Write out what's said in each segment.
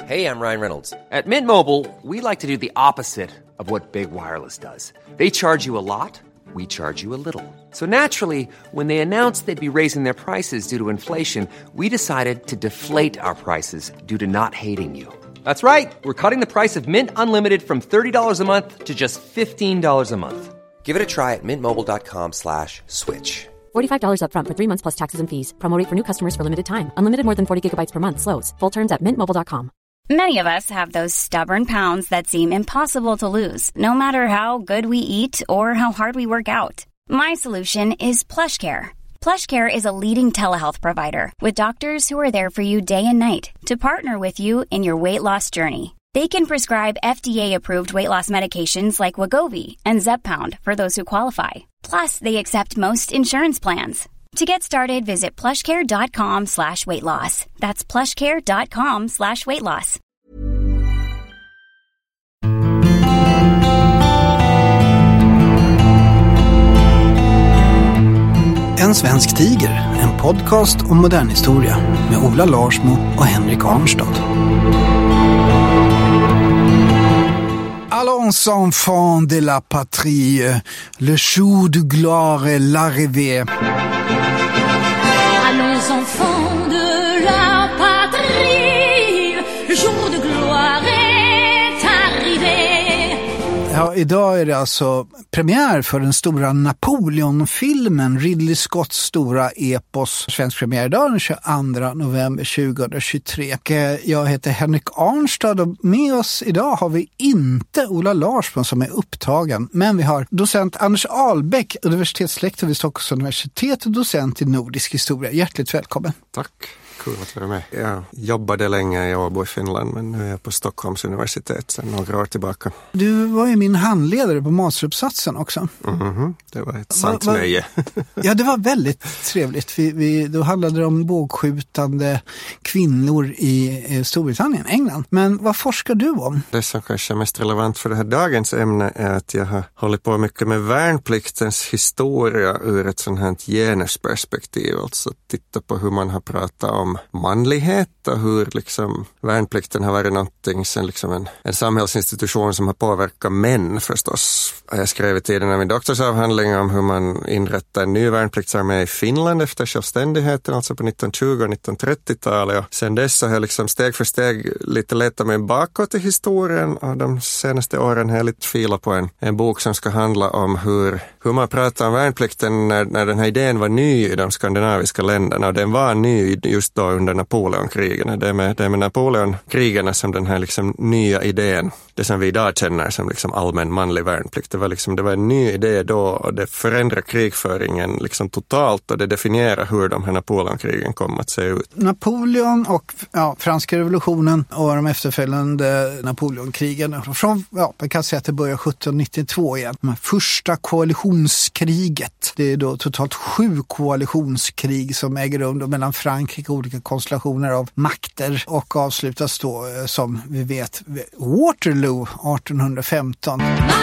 Hey, I'm Ryan Reynolds. At Mint Mobile, we like to do the opposite of what Big Wireless does. They charge you a lot, we charge you a little. So naturally, when they announced they'd be raising their prices due to inflation, we decided to deflate our prices due to not hating you. That's right. We're cutting the price of Mint Unlimited from $30 a month to just $15 a month. Give it a try at mintmobile.com/switch. $45 up front for 3 months plus taxes and fees. Promo rate for new customers for limited time. Unlimited more than 40 gigabytes per month slows. Full terms at mintmobile.com. Many of us have those stubborn pounds that seem impossible to lose, no matter how good we eat or how hard we work out. My solution is PlushCare. PlushCare is a leading telehealth provider with doctors who are there for you day and night to partner with you in your weight loss journey. They can prescribe FDA-approved weight loss medications like Wegovy and Zepbound for those who qualify. Plus, they accept most insurance plans. To get started, visit plushcare.com/weightloss. That's plushcare.com/weightloss. En svensk tiger, en podcast om modern historia med Ola Larsmo och Henrik Arnstad. Allons enfants de la patrie, le jour du gloire est l'arrivée. Allons enfants de la patrie, le jour de gloire est arrivé. Ja, idag är det alltså premiär för den stora Napoleon-filmen, Ridley Scotts stora epos. Svensk premiär idag den 22 november 2023. Jag heter Henrik Arnstad och med oss idag har vi inte Ola Larsson som är upptagen. Men vi har docent Anders Ahlbäck, universitetslektor vid Stockholms universitet och docent i nordisk historia. Hjärtligt välkommen. Tack. Kul att vara med. Jag jobbade länge i Åbo i Finland men nu är jag på Stockholms universitet sedan några år tillbaka. Du var ju min handledare på masteruppsatsen också. Det var ett sant nöje. Ja, det var väldigt trevligt. Då handlade det om bågskjutande kvinnor i Storbritannien, England. Men vad forskar du om? Det som kanske är mest relevant för det här dagens ämne är att jag har hållit på mycket med värnpliktens historia ur ett sånt här genusperspektiv. Alltså titta på hur man har pratat om manlighet och hur liksom värnplikten har varit någonting sen liksom en samhällsinstitution som har påverkat män förstås. Jag skrev i tiden av min doktorsavhandling om hur man inrättade en ny värnpliktsarmé i Finland efter självständigheten, alltså på 1920- och 1930-talet. Och sen dess har jag liksom steg för steg lite letat mig bakåt i historien och de senaste åren har jag lite filat på en bok som ska handla om hur man pratar om värnplikten när den här idén var ny i de skandinaviska länderna och den var ny just då under Napoleonkrigen. Det är med Napoleonkrigen som den här liksom nya idén, det som vi idag känner som liksom allmän manlig värnplikt. Det var en ny idé då och det förändrar krigföringen liksom totalt och det definierar hur de här Napoleonkrigen kommer att se ut. Napoleon och franska revolutionen och de efterföljande Napoleonkrigen. Man kan säga att det börjar 1792 igen. De här första koalitionskriget. Det är då totalt 7 koalitionskrig som äger rum då mellan Frankrike och olika konstellationer av makter och avslutas då som vi vet Waterloo 1815.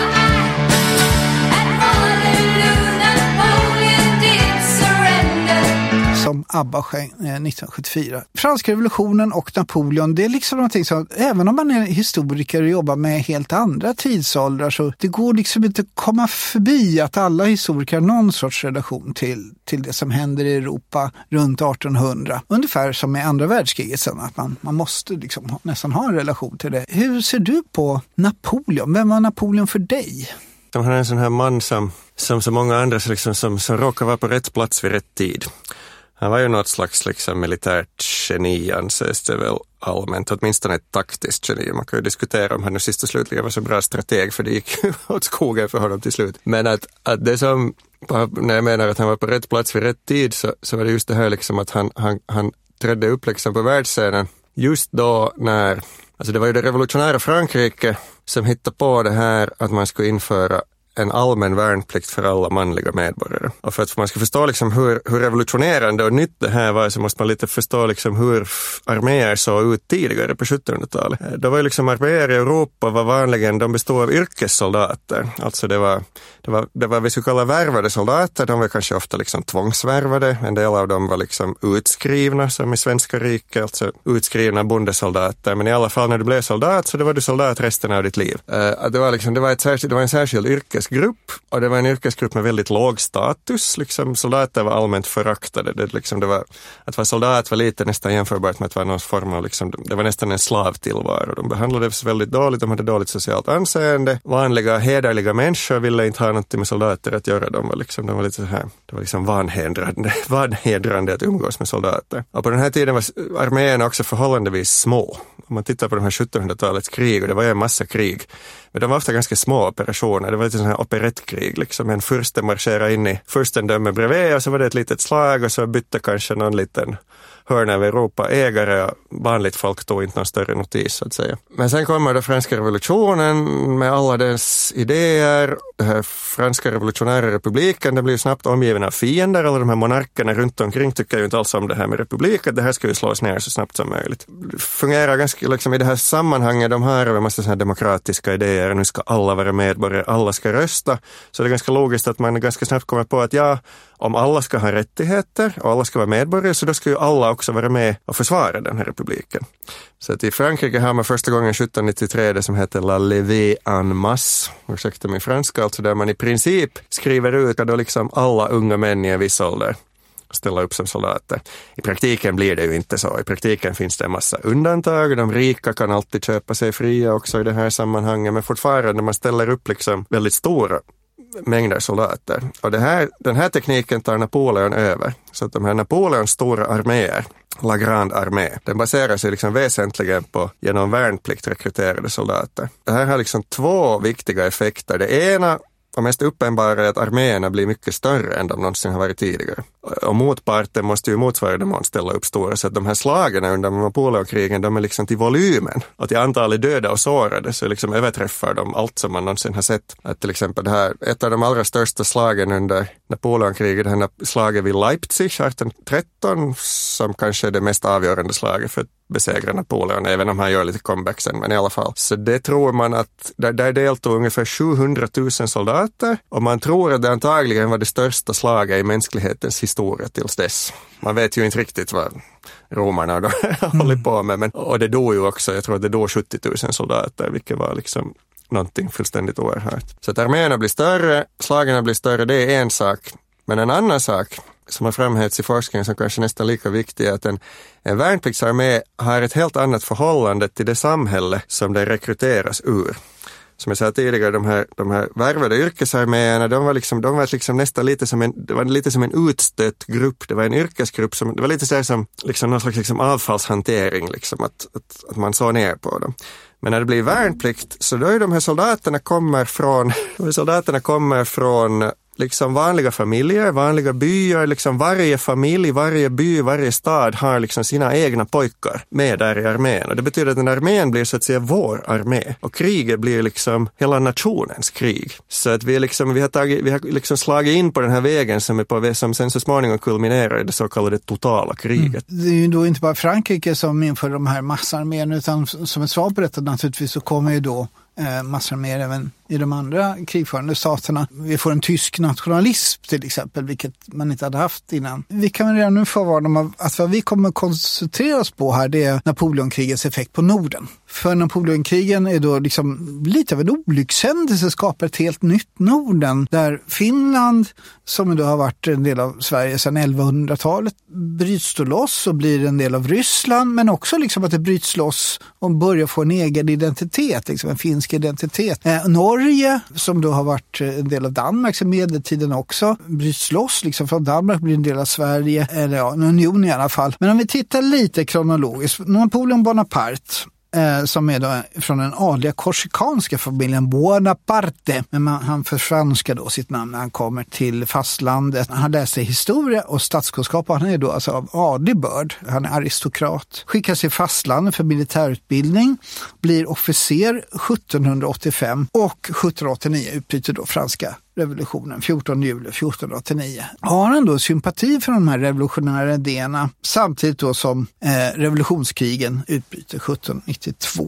Som ABBA sjöng 1974. Franska revolutionen och Napoleon, det är liksom någonting som, även om man är historiker och jobbar med helt andra tidsåldrar, så det går liksom inte att komma förbi att alla historiker har någon sorts relation till det som händer i Europa runt 1800. Ungefär som i andra världskriget sen, att man måste liksom nästan ha en relation till det. Hur ser du på Napoleon? Vem var Napoleon för dig? Han är en sån här man som så många andra liksom, som råkar vara på rätt plats vid rätt tid. Han var ju något slags liksom militärt geni, anses det väl allmänt, åtminstone ett taktiskt geni. Man kan ju diskutera om han nu sist och slutligen var så bra strateg, för det gick åt skogen för honom till slut. Men att det som, när jag menar att han var på rätt plats vid rätt tid, så var det just det här liksom att han trädde upp liksom på världsscenen just då när, alltså det var ju det revolutionära Frankrike som hittade på det här att man skulle införa en allmän värnplikt för alla manliga medborgare. Och för att man ska förstå liksom hur revolutionerande och nytt det här var, så måste man lite förstå liksom hur arméer såg ut tidigare på 1700-talet. Då var ju liksom arméer i Europa var vanligen, de bestod av yrkessoldater. Alltså det var vi skulle kalla värvade soldater, de var kanske ofta liksom tvångsvärvade. En del av dem var liksom utskrivna, som i svenska riket, alltså utskrivna bondesoldater. Men i alla fall när du blev soldat så då var du soldat resten av ditt liv. Det var en särskild yrkesgrupp, och det var en yrkesgrupp med väldigt låg status. Liksom, soldater var allmänt föraktade. Att vara soldat var lite nästan jämförbart med att vara någon form av, liksom, det var nästan en slavtillvaro. De behandlades väldigt dåligt, de hade dåligt socialt anseende. Vanliga, hederliga människor ville inte ha något med soldater att göra. De var lite så här, det var liksom vanhedrande att umgås med soldater. Och på den här tiden var arméerna också förhållandevis små. Om man tittar på de här 1700-talets krig, och det var ju en massa krig, men de var ofta ganska små operationer. Det var lite sån här operettkrig, liksom en furste marscherade in i furstendöme bredvid, och så var det ett litet slag, och så bytte kanske någon liten hörna av Europa ägare. Vanligt folk tog inte någon större notis, så att säga. Men sen kommer då franska revolutionen med alla dess idéer. Den här franska revolutionära republiken, den blir snabbt omgiven av fiender. Alla de här monarkerna runt omkring tycker ju inte alls om det här med republik, att det här ska ju slås ner så snabbt som möjligt. Det fungerar ganska liksom i det här sammanhanget, de har en massa såna här demokratiska idéer. Nu ska alla vara medborgare, alla ska rösta. Så det är ganska logiskt att man ganska snabbt kommer på att om alla ska ha rättigheter och alla ska vara medborgare, så då ska ju alla också vara med och försvara den här republiken. Så att i Frankrike har man första gången 1793 det som heter La Levée en masse, ursäkta min franska, alltså där man i princip skriver ut att då liksom alla unga män i en viss ålder ställa upp som soldater. I praktiken blir det ju inte så. I praktiken finns det en massa undantag. De rika kan alltid köpa sig fria också i det här sammanhanget, men fortfarande när man ställer upp liksom väldigt stora mängder soldater. Och den här tekniken tar Napoleon över. Så att de här Napoleons stora arméer, La Grande Armée, den baserar sig liksom väsentligen på genom värnplikt rekryterade soldater. Det här har liksom två viktiga effekter. Det ena och mest uppenbara är att arméerna blir mycket större än de någonsin har varit tidigare. Och motparten måste ju motsvarande mån ställa upp stora, så att de här slagen under Napoleonkrigen, de är liksom till volymen och till antalet döda och sårade, så liksom överträffar de allt som man någonsin har sett. Att till exempel det här, ett av de allra största slagen under Napoleonkriget, det här slaget vid Leipzig 1813, som kanske är det mest avgörande slaget för att besegra Napoleon, även om han gör lite comeback sen, men i alla fall. Så det tror man att där deltog ungefär 700 000 soldater, och man tror att det antagligen var det största slaget i mänsklighetens historia tills dess. Man vet ju inte riktigt vad romarna då håller på med, men, och det dog ju också, jag tror att det dog 70 000 soldater, vilket var liksom någonting fullständigt oerhört. Så att arméerna blir större, slagen blir större, det är en sak. Men en annan sak som har framhävts i forskningen som kanske nästan lika viktig är att en värnpliktsarmé har ett helt annat förhållande till det samhälle som det rekryteras ur. Som jag sa tidigare, de här värvade yrkesarméerna, de var liksom nästan lite som en utstött grupp. Det var en yrkesgrupp som, det var lite så här som liksom någon slags liksom avfallshantering, liksom att man såg ner på dem. Men när det blir värnplikt, så då är de här soldaterna kommer från liksom vanliga familjer, vanliga byar, liksom varje familj, varje by, varje stad har liksom sina egna pojkar med där i armén. Och det betyder att den armén blir så att säga vår armé. Och kriget blir liksom hela nationens krig. Så att vi har liksom slagit in på den här vägen som sen så småningom kulminerar i det så kallade totala kriget. Det är ju då inte bara Frankrike som inför de här massarmén, utan som ett svar på detta naturligtvis så kommer ju då massarméer även i de andra krigförande staterna. Vi får en tysk nationalism till exempel, vilket man inte hade haft innan. Vi kan redan nu förvarna om att vad vi kommer koncentrera oss på här, det är Napoleonkrigets effekt på Norden. För Napoleonkrigen är då liksom lite av en olyckshändelse, skapar ett helt nytt Norden, där Finland, som då har varit en del av Sverige sedan 1100-talet, bryts då loss och blir en del av Ryssland, men också liksom att det bryts loss och börjar få en egen identitet, liksom en finsk identitet. Norge, som då har varit en del av Danmark sedan medeltiden också, bryts loss liksom från Danmark, blir en del av Sverige, eller en union i alla fall. Men om vi tittar lite kronologiskt, Napoleon Bonaparte, som är då från den adliga korsikanska familjen Buonaparte. Men han förfranskar då sitt namn när han kommer till fastlandet. Han läser historia och statskunskap och han är då alltså av adlig börd. Han är aristokrat. Skickas till fastlandet för militärutbildning. Blir officer 1785 och 1789 utbryter då franska revolutionen 14 juli 1489. Har han då sympati för de här revolutionära idéerna samtidigt då som revolutionskrigen utbryter 1792.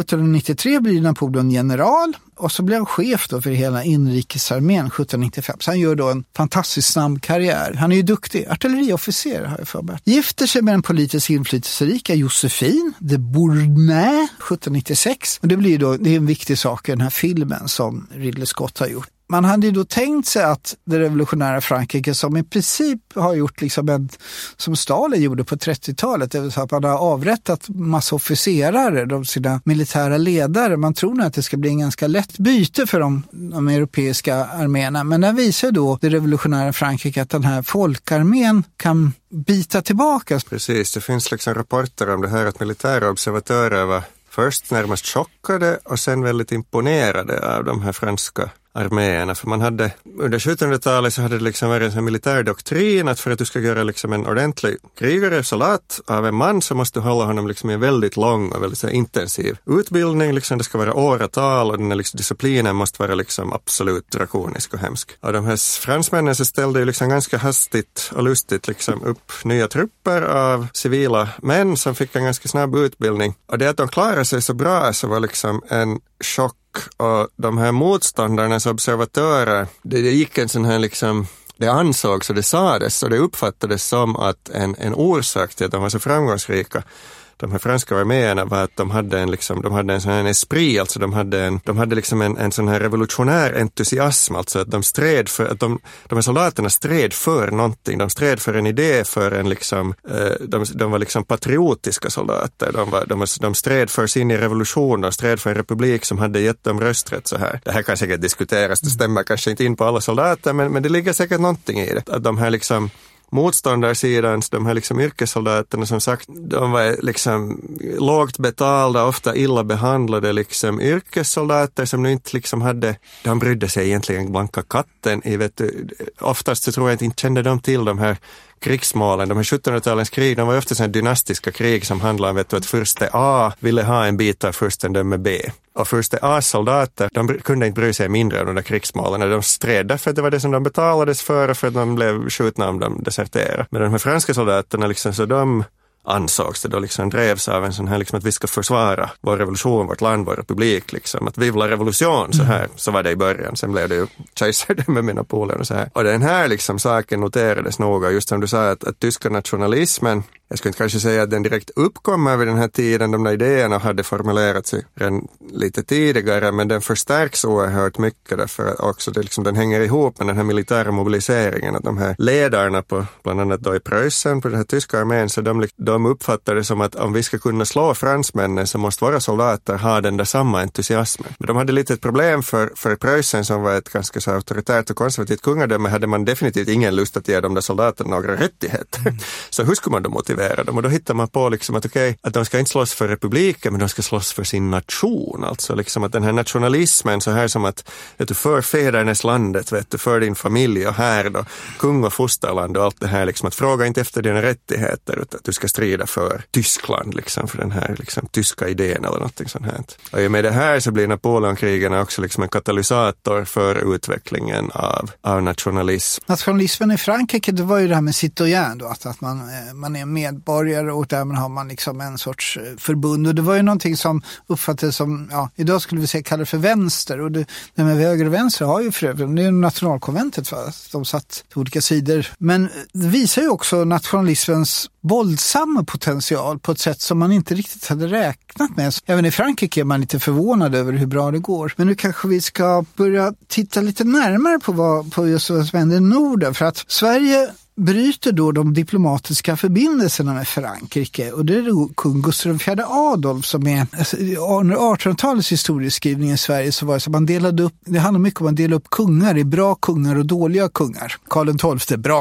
1793 blir Napoleon general och så blir han chef då för hela inrikesarmén 1795. Så han gör då en fantastiskt snabb karriär. Han är ju duktig, artilleriofficer har jag förberett. Gifter sig med den politiskt inflytelserika Josephine de Bournay 1796. Och det blir då, det är en viktig sak i den här filmen som Ridley Scott har gjort. Man hade ju då tänkt sig att det revolutionära Frankrike som i princip har gjort liksom som Stalin gjorde på 30-talet, det vill säga att man har avrättat massa officerare, sina militära ledare. Man tror nog att det ska bli en ganska lätt byte för de europeiska arméerna. Men där visar då det revolutionära Frankrike att den här folkarmén kan bita tillbaka. Precis, det finns liksom rapporter om det här att militära observatörer var först närmast chockade och sen väldigt imponerade av de här franska arméerna. För man hade, under 1700-talet så hade det liksom varit en sån militär doktrin att för att du ska göra liksom en ordentlig krigare, soldat av en man så måste du hålla honom liksom i en väldigt lång och väldigt så intensiv utbildning. Liksom det ska vara åratal och den här liksom disciplinen måste vara liksom absolut drakonisk och hemsk. Och de här fransmännen så ställde ju liksom ganska hastigt och lustigt liksom upp nya trupper av civila män som fick en ganska snabb utbildning. Och det att de klarade sig så bra så var liksom en chock. Och de här motståndarnas observatörer, det gick en sån här liksom, det ansågs och det sades och det uppfattades som att en orsak till att de var så framgångsrika, de här franska arméerna, var att de hade en sån här esprit, alltså de hade liksom en sån här revolutionär entusiasm, alltså att de stred för att de här soldaterna stred för någonting, de stred för en idé, för en liksom de var liksom patriotiska soldater, de stred för sin revolution, de stred för en republik som hade gett dem rösträtt så här. Det här kan säkert diskuteras, det stämmer kanske inte in på alla soldater, men det ligger säkert någonting i det, att de här liksom motståndarsidan, de här liksom yrkessoldaterna som sagt, de var liksom lågt betalda, ofta illa behandlade liksom yrkessoldater som nu inte liksom de brydde sig egentligen blanka katten i, vet du, oftast så tror jag inte kände de till de här krigsmålen. De här 1700-talens krig, de var ofta sådana dynastiska krig som handlade om att furste A ville ha en bit av fursten döme B. Och furste A-soldater, de kunde inte bry sig mindre om de där krigsmålen. De stred därför att det var det som de betalades för att de blev skjutna om de deserterade. Men de här franska soldaterna liksom, så de ansågs det då liksom drevs av en sån här liksom att vi ska försvara vår revolution, vårt land, vår republik liksom, att vivla revolution så här, så var det i början, sen blev det ju kejsardöme med Napoleon och så här. Och den här liksom saken noterades noga, just som du sa att tyska nationalismen, jag skulle inte kanske säga att den direkt uppkommer vid den här tiden, de där idéerna hade formulerat sig redan lite tidigare, men den förstärks oerhört mycket därför att också det liksom, den hänger ihop med den här militära mobiliseringen, att de här ledarna på, bland annat då i Preussen, på den här tyska armén, så de uppfattar det som att om vi ska kunna slå fransmännen så måste våra soldater ha den där samma entusiasmen. Men de hade lite ett problem för Preussen som var ett ganska så auktoritärt och konservativt kungadöme, hade man definitivt ingen lust att ge de där soldaterna några rättigheter. Så hur skulle man då motivera dem? Och då hittar man på liksom att att de ska inte slåss för republiken, men de ska slåss för sin nation. Alltså liksom att den här nationalismen så här som att du för fädernes landet, vet du, för din familj och här då, kung och fosterland och allt det här liksom, att fråga inte efter dina rättigheter utan att du ska strida för Tyskland liksom, för den här liksom tyska idén eller någonting sånt här. Och med det här så blir Napoleonkrigen också liksom en katalysator för utvecklingen av nationalism. Nationalismen i Frankrike, det var ju det här med citoyen då, att man är medborgare och därmed har man liksom en sorts förbund, och det var ju någonting som uppfattades som, ja, idag skulle vi säga kalla det för vänster, och det med höger och vänster har ju för övrigt, det är ju nationalkonventet för att de satt på olika sidor, men det visar ju också nationalismens våldsamma potential på ett sätt som man inte riktigt hade räknat med. Även i Frankrike är man lite förvånad över hur bra det går. Men nu kanske vi ska börja titta lite närmare på just vad som händer i Norden, för att Sverige bryter då de diplomatiska förbindelserna med Frankrike, och det är då kung Gustav IV Adolf som är, alltså, under 1800-talets historieskrivning i Sverige så var det så man delade upp, det handlar mycket om att dela upp kungar i bra kungar och dåliga kungar. Karl XII, bra kung.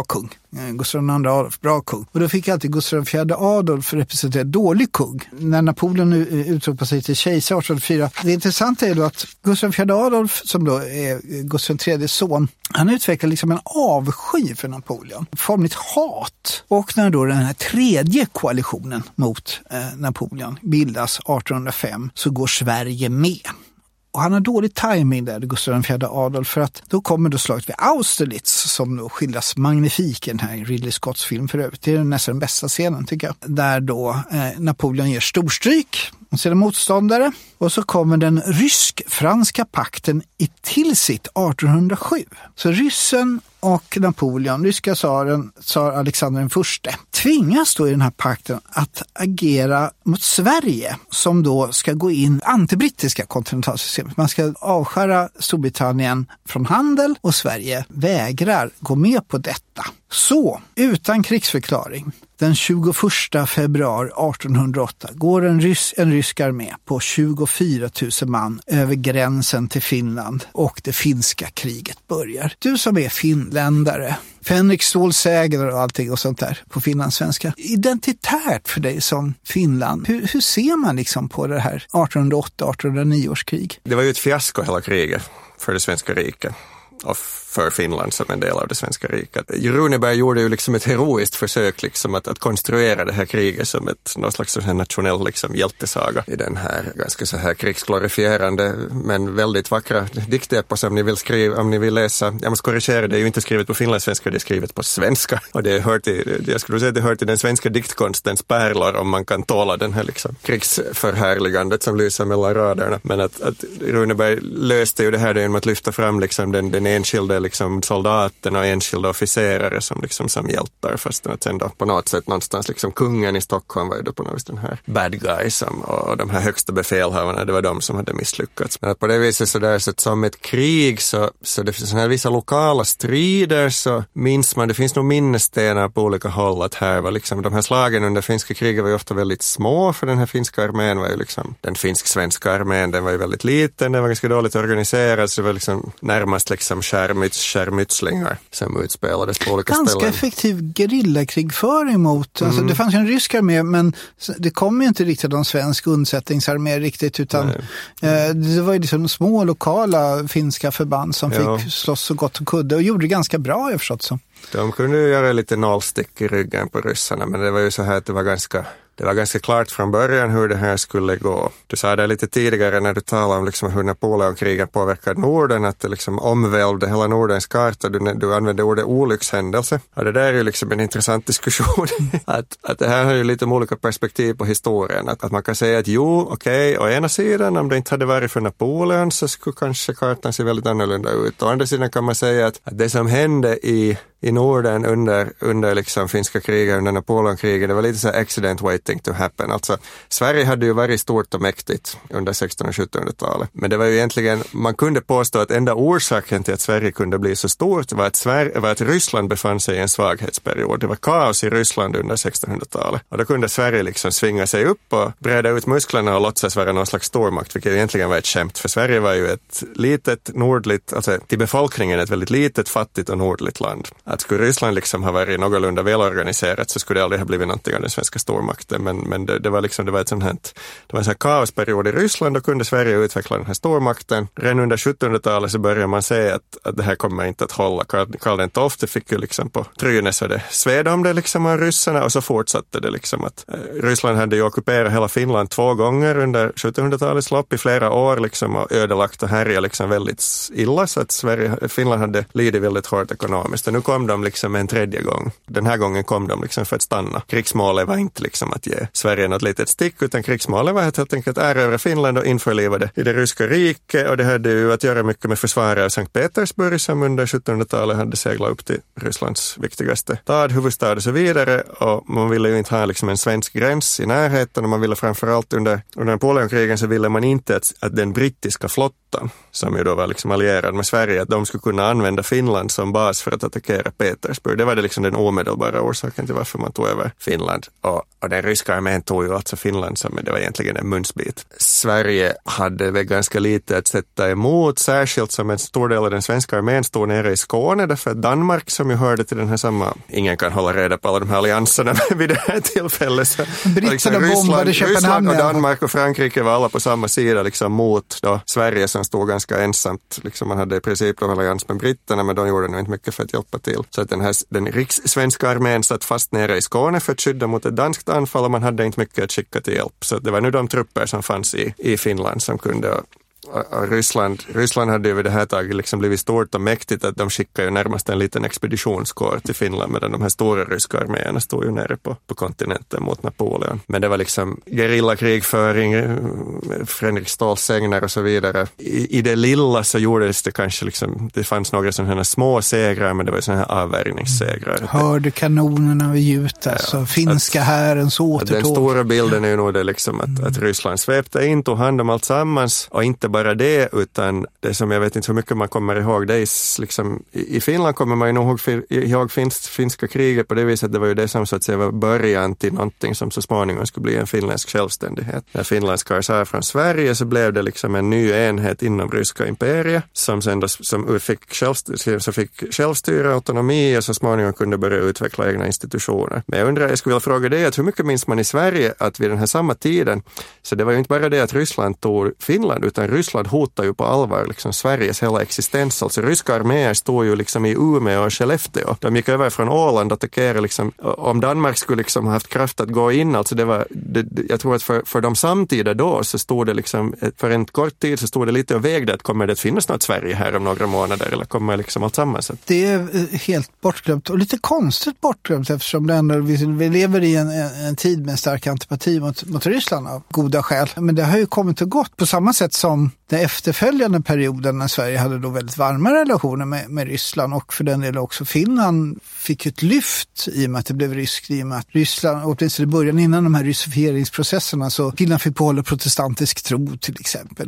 Gustav II Adolf, bra kung. Och då fick alltid Gustav IV Adolf representera dålig kung. När Napoleon utropade sig till kejsare 1804. Det intressanta är då att Gustav IV Adolf, som då är Gustav III:s son, han utvecklar liksom en avsky för Napoleon. Formligt hat. Och när då den här tredje koalitionen mot Napoleon bildas 1805 så går Sverige med. Och han har dålig timing där, Gustav IV Adolf, för att då kommer då slaget vid Austerlitz som då skildras magnifik i den här Ridley Scotts film för övrigt. Det är nästan den bästa scenen tycker jag. Där då Napoleon ger storstryk och sina motståndare. Och så kommer den rysk-franska pakten i Tilsit 1807. Så ryssen och Napoleon, ryska tsar Alexander I, tvingas då i den här pakten att agera mot Sverige som då ska gå in antibrittiska kontinentalsystemet. Man ska avskära Storbritannien från handel och Sverige vägrar gå med på detta. Så, utan krigsförklaring, den 21 februari 1808 går en rysk armé på 24 000 man över gränsen till Finland och det finska kriget börjar. Du som är finländare, Fänrik Stål säger och allting och sånt där på finlandssvenska. Identitärt för dig som Finland. Hur ser man liksom på det här 1808-1809 års krig? Det var ju ett fiasko hela kriget för det svenska riket. Och för Finland som en del av det svenska riket. Runeberg gjorde ju liksom ett heroiskt försök liksom att konstruera det här kriget som någon slags nationell liksom hjältesaga i den här ganska så här krigsglorifierande men väldigt vackra dikteposen om ni vill skriva, om ni vill läsa. Jag måste korrigera, det är ju inte skrivet på finlandssvenska, det är skrivet på svenska. Och det hör till, jag skulle säga det hör till den svenska diktkonstens pärlor om man kan tåla den här liksom krigsförhärligandet som lyser mellan raderna. Men att Runeberg löste ju det här genom att lyfta fram liksom den enskilda liksom soldaten och enskilda officerare som liksom som hjältar, fast att sen då på något sätt någonstans liksom kungen i Stockholm var ju då på något vis den här bad guy och de här högsta befälhavarna, det var de som hade misslyckats. Men att på det viset så där så som ett krig så det finns såna här vissa lokala strider så minns man, det finns nog minnesstenar på olika håll att här var liksom de här slagen under finska kriget var ju ofta väldigt små för den här finska armén var ju liksom den finsk-svenska armén, den var ju väldigt liten, den var ganska dåligt organiserad så det var liksom närmast liksom skärmytslingar som utspelades på olika ganska ställen. Ganska effektiv gerillakrigföring mot, alltså det fanns ju en rysk armé men det kom ju inte riktigt någon svensk undsättningsarmé riktigt utan det var ju liksom små lokala finska förband som fick slåss så gott och kunde och gjorde det ganska bra jag förstått så. De kunde ju göra lite nålstick i ryggen på ryssarna men det var ju så här att det var ganska klart från början hur det här skulle gå. Du sa det lite tidigare när du talade om liksom hur Napoleonkrigen påverkade Norden, att det liksom omvälvde hela Nordens karta. Du använde ordet olyckshändelse. Och det där är ju liksom en intressant diskussion. att det här har ju lite olika perspektiv på historien. Att man kan säga att å ena sidan om det inte hade varit för Napoleon så skulle kanske kartan se väldigt annorlunda ut. Å andra sidan kan man säga att det som hände i Norden under liksom finska kriget, under Napoleonkriget, det var lite så accident waiting to happen. Alltså, Sverige hade ju varit stort och mäktigt under 1600- och 1700-talet. Men det var ju egentligen, man kunde påstå att enda orsaken till att Sverige kunde bli så stort var att Ryssland befann sig i en svaghetsperiod. Det var kaos i Ryssland under 1600-talet. Och då kunde Sverige liksom svinga sig upp och breda ut musklerna och låtsas vara någon slags stormakt, vilket egentligen var ett skämt. För Sverige var ju ett litet nordligt, alltså till befolkningen ett väldigt litet, fattigt och nordligt land. Att skulle Ryssland liksom ha varit någorlunda välorganiserat så skulle det aldrig ha blivit någonting av den svenska stormakten. Men det var liksom, det var ett sånt här, det var en sån här kaosperiod i Ryssland och kunde Sverige utveckla den här stormakten. Redan under 1700-talet så började man säga att det här kommer inte att hålla. Karl XII fick ju liksom på trynet så det sved om det liksom av ryssarna och så fortsatte det liksom att Ryssland hade ju ockuperat hela Finland 2 gånger under 1700-talets lopp i flera år liksom och ödelagt och härjat liksom väldigt illa så att Finland hade lidit väldigt hårt ekonomiskt. Och nu kom de liksom en 3:e gång. Den här gången kom de liksom för att stanna. Krigsmålet var inte liksom att ge Sverige något litet stick utan krigsmålet var helt enkelt att erövra Finland och införliva det i det ryska riket och det hade ju att göra mycket med försvaret av Sankt Petersburg som under 1700-talet hade seglat upp till Rysslands viktigaste stad, huvudstad och så vidare och man ville ju inte ha liksom en svensk gräns i närheten och man ville framförallt under Napoleonkrigen så ville man inte att den brittiska flottan som ju då var liksom allierad med Sverige att de skulle kunna använda Finland som bas för att attackera invaderade Petersburg. Det var det liksom den omedelbara orsaken till varför man tog över Finland. Och den ryska armén tog ju alltså Finland som det var egentligen en munsbit. Sverige hade väl ganska lite att sätta emot, särskilt som en stor del av den svenska armén stod nere i Skåne, därför att Danmark, som ju hörde till den här samma, ingen kan hålla reda på alla de här allianserna vid det här tillfället. Så, liksom Ryssland och Danmark och Frankrike var alla på samma sida liksom, mot då Sverige som stod ganska ensamt. Liksom, man hade i princip en allians med britterna, men de gjorde nog inte mycket för att hjälpa till. Så att den rikssvenska armén satt fast nere i Skåne för att skydda mot ett danskt anfall, och man hade inte mycket att skicka till hjälp. Så det var nu de trupper som fanns i Finland som kunde. Ryssland hade ju vid det här taget liksom blivit stort och mäktigt att de skickade ju närmast en liten expeditionskår till Finland, medan de här stora ryska arméerna stod ju nere på kontinenten mot Napoleon. Men det var liksom gerillakrigföring, Fredrik Stålsägner och så vidare. I det lilla så gjordes det kanske liksom, det fanns några sådana här små segrar, men det var sådana här avvärjningssegrar. Hörde kanonerna vid Jutas och finska härens återtåg. Den stora bilden är ju nog det liksom att Ryssland svepte in, tog hand om allt sammans, och inte bara det, utan det som jag vet inte hur mycket man kommer ihåg, det är liksom, i Finland kommer man ju nog ihåg finska kriget på det viset, det var ju det som så att säga var början till någonting som så småningom skulle bli en finländsk självständighet. När Finland skars av från Sverige så blev det liksom en ny enhet inom ryska imperiet som sen då, fick självstyre, autonomi, och så småningom kunde börja utveckla egna institutioner. Men jag skulle vilja fråga dig, att hur mycket minns man i Sverige att vid den här samma tiden, så det var ju inte bara det att Ryssland tog Finland, utan Ryssland hotar ju på allvar liksom Sveriges hela existens. Alltså ryska arméer stod ju liksom i Umeå och Skellefteå. De gick över från Åland och attackerade liksom, om Danmark skulle liksom ha haft kraft att gå in, alltså jag tror att för de samtida då så stod det liksom, för en kort tid så stod det lite och vägde att kommer det att finnas något Sverige här om några månader, eller kommer liksom allt samman? Det är helt bortglömt och lite konstigt bortglömt, eftersom det ändå, vi lever i en tid med stark antipati mot Ryssland av goda skäl. Men det har ju kommit och gått på samma sätt som den efterföljande perioden när Sverige hade då väldigt varma relationer med Ryssland, och för den delen också Finland fick ett lyft i och med att det blev ryskt, i och med att Ryssland, åtminstone i början innan de här ryssifieringsprocesserna, så Finland fick behålla protestantisk tro till exempel.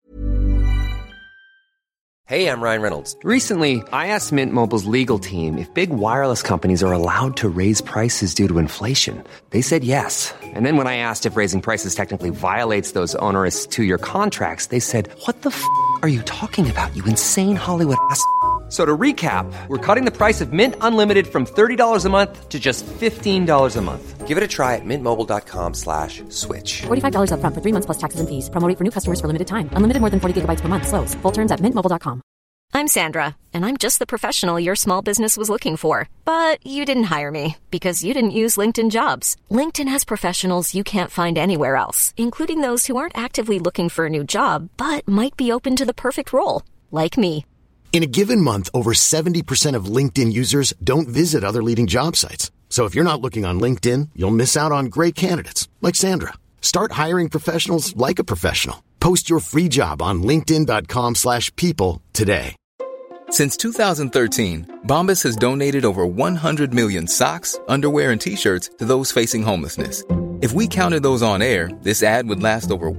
Hey, I'm Ryan Reynolds. Recently, I asked Mint Mobile's legal team if big wireless companies are allowed to raise prices due to inflation. They said yes. And then when I asked if raising prices technically violates those onerous 2-year contracts, they said, "What the f*** are you talking about, you insane Hollywood ass?" So to recap, we're cutting the price of Mint Unlimited from $30 a month to just $15 a month. Give it a try at mintmobile.com/switch. $45 up front for 3 months plus taxes and fees. Promo rate for new customers for limited time. Unlimited more than 40 gigabytes per month. Slows full terms at mintmobile.com. I'm Sandra, and I'm just the professional your small business was looking for. But you didn't hire me because you didn't use LinkedIn Jobs. LinkedIn has professionals you can't find anywhere else, including those who aren't actively looking for a new job, but might be open to the perfect role, like me. In a given month, over 70% of LinkedIn users don't visit other leading job sites. So if you're not looking on LinkedIn, you'll miss out on great candidates like Sandra. Start hiring professionals like a professional. Post your free job on linkedin.com/people today. Since 2013, Bombas has donated over 100 million socks, underwear, and T-shirts to those facing homelessness. If we counted those on air, this ad would last over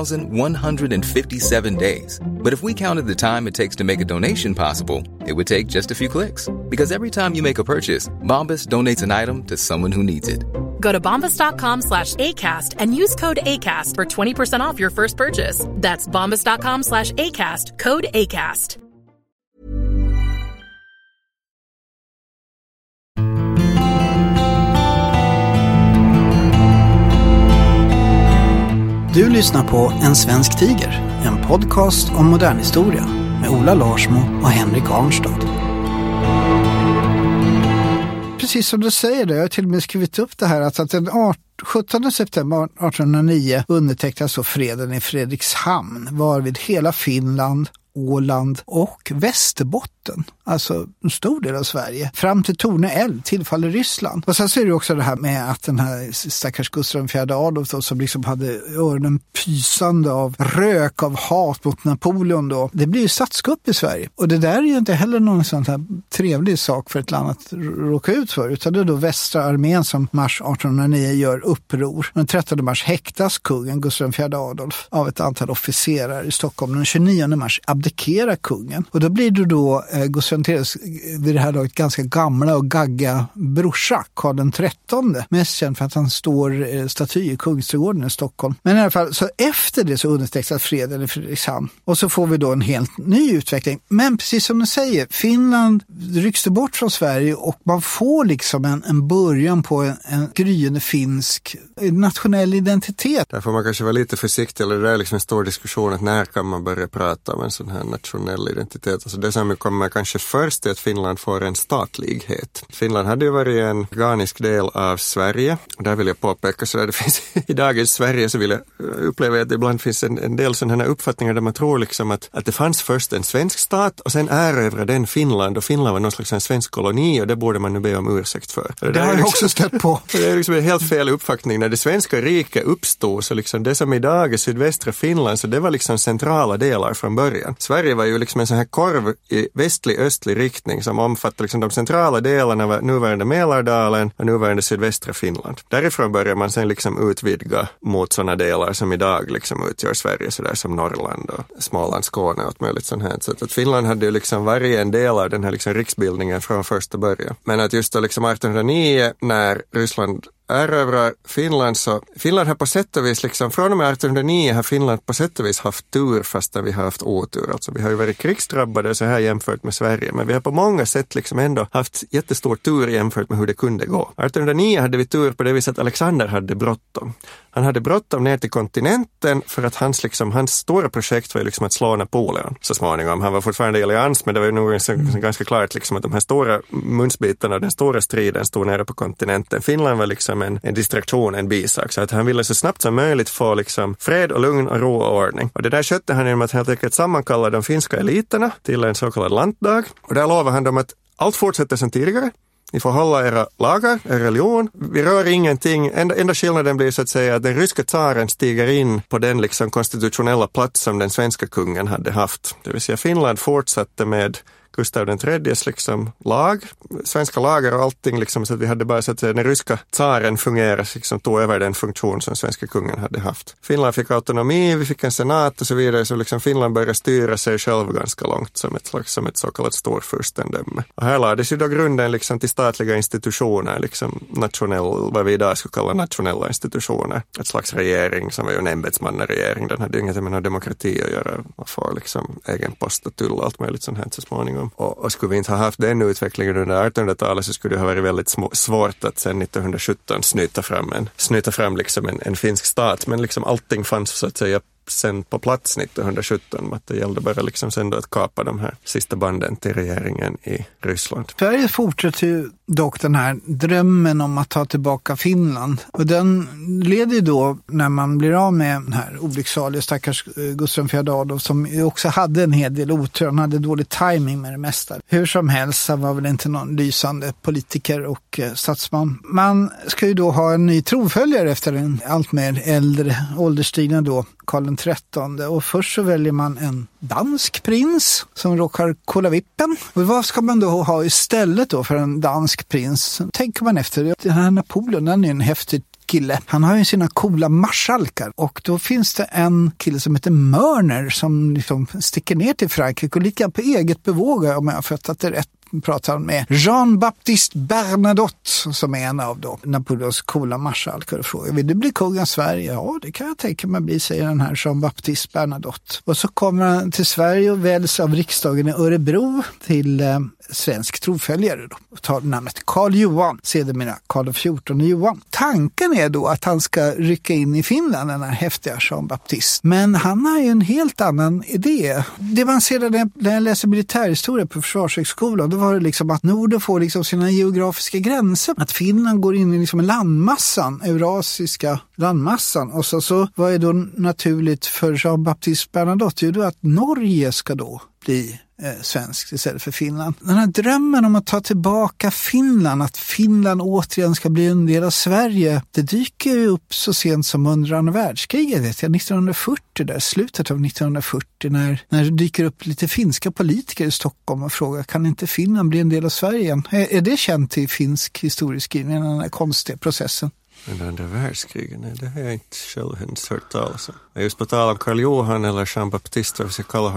1,157 days. But if we counted the time it takes to make a donation possible, it would take just a few clicks. Because every time you make a purchase, Bombas donates an item to someone who needs it. Go to bombas.com/ACAST and use code ACAST for 20% off your first purchase. That's bombas.com/ACAST, code ACAST. Du lyssnar på En svensk tiger, en podcast om modern historia med Ola Larsmo och Henrik Arnstad. Precis som du säger det, jag har till och med skrivit upp det här att den 17 september 1809 undertecknas så freden i Fredrikshamn, varvid hela Finland, Åland och Västerbotten, alltså en stor del av Sverige, fram till Torne älv tillfaller Ryssland. Och sen så är det också det här med att den här stackars Gustav IV Adolf då, som liksom hade öronen pysande av rök, av hat mot Napoleon då. Det blir ju statskupp i Sverige. Och det där är ju inte heller någon sån här trevlig sak för ett land att råka ut för, utan det är då västra armén som mars 1809 gör uppror. Den 13 mars häktas kungen Gustav IV Adolf av ett antal officerare i Stockholm. Den 29 mars abdikerar kungen. Och då blir det då Gustav IIIs vid det här laget ganska gamla och gagga brorsa, Karl den 13. Mest känd för att han står staty i Kungsträdgården i Stockholm. Men i alla fall, så efter det så undertecknas freden i Fredrikshamn. Och så får vi då en helt ny utveckling. Men precis som du säger, Finland rycks det bort från Sverige och man får liksom en början på en gryende finsk nationell identitet. Där får man kanske vara lite försiktig, eller det är liksom en stor diskussion att när kan man börja prata om en sån här nationell identitet. Alltså det som kommer kanske först är att Finland får en statlighet. Finland hade ju varit en organisk del av Sverige. Och där vill jag påpeka så där det finns i dagens Sverige så vill jag uppleva att det ibland finns en del sådana här uppfattningar där man tror liksom att det fanns först en svensk stat och sen erövrade den Finland och Finland var någon slags en svensk koloni och det borde man nu be om ursäkt för. Det har jag också stött på. Det är liksom en helt fel uppfattning. När det svenska riket uppstod så liksom det som idag är sydvästra Finland så det var liksom centrala delar från början. Sverige var ju liksom en sån här korv i västlig-östlig riktning som omfattar liksom de centrala delarna av nuvarande Mälardalen och nuvarande sydvästra Finland. Därifrån börjar man sen liksom utvidga mot sådana delar som idag liksom utgör Sverige sådär som Norrland och Småland, Skåne och allt möjligt sånt här. Så att Finland hade ju liksom varje en del av den här liksom riksbildningen från första början. Men att just då liksom 1809 när Ryssland erövrar Finland så Finland har på sätt och vis liksom från och med 1809 har Finland på sätt och vis haft tur fast vi har haft otur. Alltså vi har ju varit krigsdrabbade så här jämfört med Sverige men vi har på många sätt liksom ändå haft jättestor tur jämfört med hur det kunde gå. 1809 hade vi tur på det viset att Alexander hade bråttom. Han hade bråttom ner till kontinenten för att hans stora projekt var liksom att slå Napoleon så småningom. Han var fortfarande i allians men det var ju nog ganska klart liksom att de här stora munsbitarna, den stora striden stod nere på kontinenten. Finland var liksom en distraktion, en bisak. Så att han ville så snabbt som möjligt få liksom fred och lugn och ro och ordning. Och det där skötte han genom att helt enkelt sammankalla de finska eliterna till en så kallad lantdag. Och där lovade han dem att allt fortsätter som tidigare. Ni får hålla era lagar, er religion. Vi rör ingenting. Enda skillnaden blir så att säga att den ryska tsaren stiger in på den liksom konstitutionella plats som den svenska kungen hade haft. Det vill säga Finland fortsatte med Gustav III:s liksom lag, svenska lagar och allting liksom, så att vi hade bara så att den ryska tsaren fungerar liksom, tog över den funktion som svenska kungen hade haft. Finland fick autonomi, vi fick en senat och så vidare så liksom Finland började styra sig själv ganska långt som ett så kallat storfurstendöme. Och här lades ju då grunden liksom till statliga institutioner, liksom vad vi idag skulle kalla nationella institutioner. Ett slags regering som var ju en ämbetsmannaregering, den hade ju inget med någon demokrati att göra. Man får liksom egen post och tull och allt möjligt sånt här så småningom. Och skulle vi inte ha haft den utvecklingen under 1800-talet så skulle det ha varit väldigt svårt att sen 1917 snyta fram liksom en finsk stat. Men liksom allting fanns så att säga sen på plats 1917. Att det gällde bara liksom sen då att kapa de här sista banden till regeringen i Ryssland. Sverige fortsätter ju dock den här drömmen om att ta tillbaka Finland. Och den leder ju då när man blir av med den här olycksaliga stackars Gustav IV Adolf som också hade en hel del otur. Han hade dålig timing med det mesta. Hur som helst, han var väl inte någon lysande politiker och statsman. Man ska ju då ha en ny tronföljare efter en allt mer äldre ålderstigen då, Karl XIII. Och först så väljer man en dansk prins som råkar kolla vippen. Och vad ska man då ha istället då för en dansk prins? Tänker man efter, den här Napoleon, han är en häftig kille. Han har ju sina coola marskalkar och då finns det en kille som heter Mörner som liksom sticker ner till Frankrike och lite på eget bevåg om jag har fattat det rätt. Pratar han med Jean-Baptiste Bernadotte som är en av då Napoleons coola marskalkar och frågar, vill du bli kung av Sverige? Ja, det kan jag tänka mig bli, säger den här Jean-Baptiste Bernadotte. Och så kommer han till Sverige och väljs av riksdagen i Örebro till svensk tronföljare då. Och tar namnet Karl Johan, sedermera Karl XIV Johan. Tanken är då att han ska rycka in i Finland, den här häftiga Jean-Baptiste. Men han har ju en helt annan idé. Det man ser när jag läser militärhistoria på Försvarshögskolan, då var det liksom att Norden får liksom sina geografiska gränser. Att Finland går in i liksom landmassan, eurasiska landmassan. Och så var det då naturligt för Jean-Baptiste Bernadotte ju då att Norge ska då bli svenskt istället för Finland. Den här drömmen om att ta tillbaka Finland, att Finland återigen ska bli en del av Sverige, det dyker ju upp så sent som under andra världskriget, vet jag, 1940, där slutet av 1940, när det dyker upp lite finska politiker i Stockholm och frågar, kan inte Finland bli en del av Sverige igen? Är det känt i finsk historieskrivning, den här konstiga processen? Under andra världskriget, nej, det har jag inte själv hört talas om. Just på tal om Karl Johan eller Jean-Baptiste, vad vi ska kalla honom,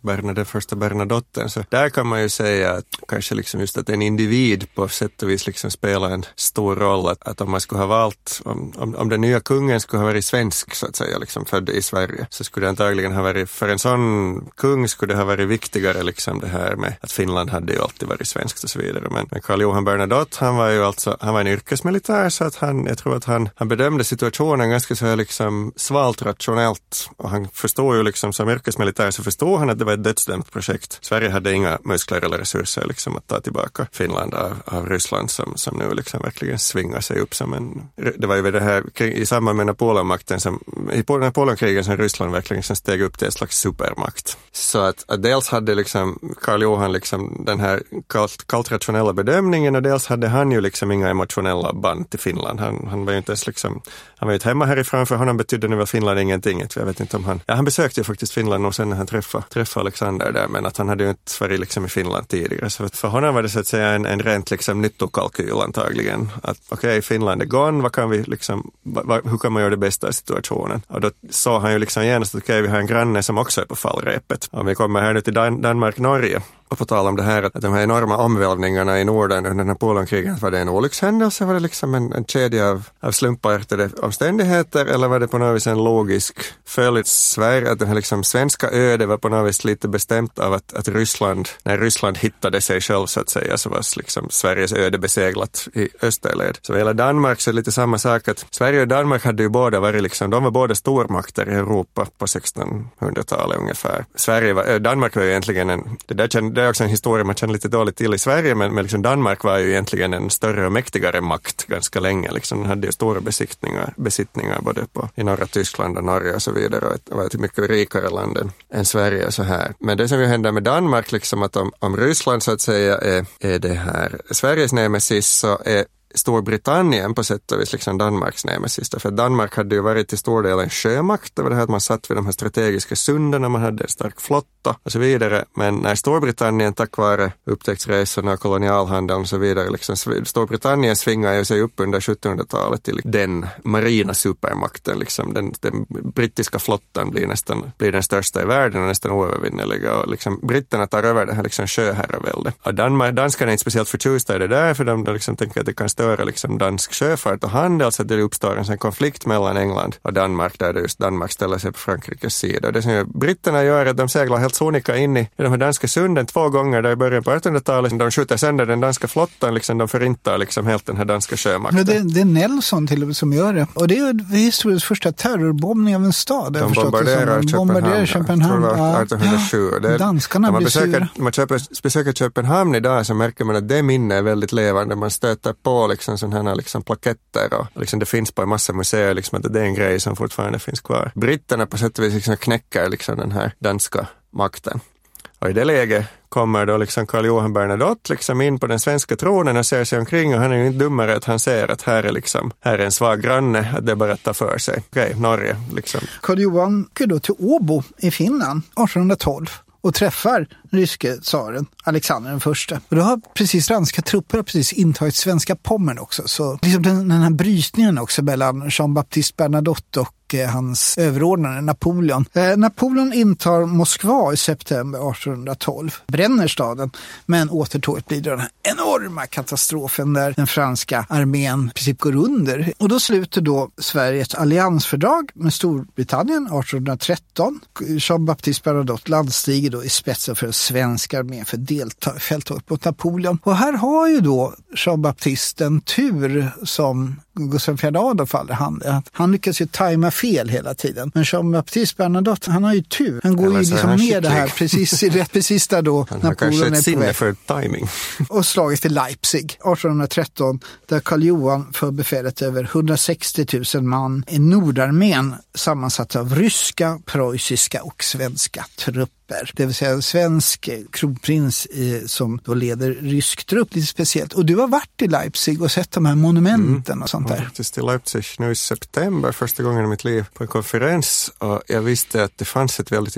den första Bernadotten. Så där kan man ju säga att kanske liksom just att en individ på sätt och vis liksom spelar en stor roll. Att om man skulle ha valt, om den nya kungen skulle ha varit svensk så att säga, liksom född i Sverige, så skulle det antagligen ha varit, för en sån kung skulle det ha varit viktigare liksom det här med att Finland hade ju alltid varit svenskt och så vidare. Men Karl Johan Bernadotte, han var en yrkesmilitär, så att jag tror att han bedömde situationen ganska så här liksom svalt rationellt, och han förstår ju liksom som yrkesmilitär, så förstår han att det var ett dödsdömt projekt. Sverige hade inga muskler eller resurser liksom att ta tillbaka Finland av Ryssland som nu liksom verkligen svingar sig upp som en, det var ju det här i samband med Napoleonmakten i Napoleonkrigen som Ryssland verkligen som steg upp till en slags supermakt. Så att dels hade liksom Karl Johan liksom den här kallt rationella bedömningen, och dels hade han ju liksom inga emotionella band till Finland. Han var ju inte ens liksom, han var ju inte hemma härifrån, för honom betydde nu Finland ingenting. Jag vet inte om han besökte ju faktiskt Finland och sen när han träffade Alexander där, men att han hade ju inte varit liksom i Finland tidigare. Så för honom var det så att säga en rent liksom nyttokalkyl antagligen. Att okej, Finland är gone, vad kan vi liksom, hur kan man göra det bästa i situationen? Och då sa han ju liksom genast att okej, vi har en granne som också är på fallrepet. Om vi kommer här nu till Danmark-Norge, och på tal om det här att de här enorma omvälvningarna i Norden under Napoleonkriget, var det en olyckshändelse? Var det liksom en kedja av slumpartade omständigheter, eller var det på något vis en logisk följd? Sverige, att det här liksom svenska öde var på något vis lite bestämt av att Ryssland, när Ryssland hittade sig själv så att säga, så var liksom Sveriges öde beseglat i österled. Så hela Danmark så är det lite samma sak, att Sverige och Danmark hade ju båda varit liksom, de var båda stormakter i Europa på 1600-talet ungefär. Danmark var ju egentligen det är också en historia man känner lite dåligt till i Sverige, men liksom Danmark var ju egentligen en större och mäktigare makt ganska länge. Liksom, den hade ju stora besittningar både i norra Tyskland och Norge och så vidare, och det var ett mycket rikare land än Sverige och så här. Men det som ju händer med Danmark, liksom att om Ryssland så att säga är det här Sveriges nemesis, så är Storbritannien på sätt och vis liksom Danmarks nemesis. För Danmark hade ju varit till stor del en sjömakt. Det var det här att man satt vid de här strategiska sunden och man hade en stark flotta och så vidare. Men när Storbritannien tack vare upptäcktsresorna och kolonialhandeln och så vidare, liksom, Storbritannien svingar ju sig upp under 1700-talet till den marina supermakten. Liksom. Den brittiska flottan blir den största i världen och nästan oövervinneliga. Och liksom, britterna tar över det här liksom sjöherravälde. Och danskarna är inte speciellt förtjusta i det där, för de liksom tänker att det kan störa liksom dansk sjöfart och handel, så att det uppstår en sån konflikt mellan England och Danmark, där just Danmark ställer sig på Frankrikes sida. Och det som britterna gör är att de seglar helt sonika in i de här danska sunden 2 gånger där i början på 1800-talet. De skjuter sönder den danska flottan, liksom, de förintar liksom helt den här danska sjömakten. Det är Nelson till och med som gör det. Och det är historiens första terrorbombning av en stad. De bombarderar Köpenhamn 1807. Danskarna blir sura. När man besöker Köpenhamn idag så märker man att det minne är väldigt levande. Man stöter på liksom sådana här liksom plaketter och liksom det finns på en massa museer liksom att det är en grej som fortfarande finns kvar. Britterna på sätt och vis liksom knäcker liksom den här danska makten. Och i det läget kommer då liksom Karl Johan Bernadotte liksom in på den svenska tronen och ser sig omkring, och han är ju inte dummare att han ser att här är en svag granne, att det bara tar för sig. Okej, Norge liksom. Karl Johan går då till Åbo i Finland 1812 och träffar ryske tsaren Alexander den första. Och då har franska trupper intagit svenska Pommern också. Så liksom den här brytningen också mellan Jean-Baptiste Bernadotte och hans överordnade Napoleon. Napoleon intar Moskva i september 1812, bränner staden, men återtåget blir den här enorma katastrofen där den franska armén i princip går under. Och då sluter då Sverige ett alliansfördrag med Storbritannien 1813. Jean-Baptiste Bernadotte landstiger då i spetsen för en svensk armé för fälttåget mot Napoleon. Och här har ju då Jean-Baptiste en tur som Gustav IV Adolf faller han lyckas ju tajma fel hela tiden. Men Jean-Baptiste Bernadotte, han har ju tur. Han går ju liksom ner det här precis där då han har kanske ett sinne för timing. Och slaget vid Leipzig 1813, där Karl Johan för befälet över 160 000 man i Nordarmén, sammansatt av ryska, preussiska och svenska trupper. Det vill säga en svensk kronprins som då leder rysk trupp, lite speciellt. Och du har varit i Leipzig och sett de här monumenten och sånt där. Jag var faktiskt i Leipzig nu i september, första gången i mitt liv, på en konferens. Och jag visste att det finns ett väldigt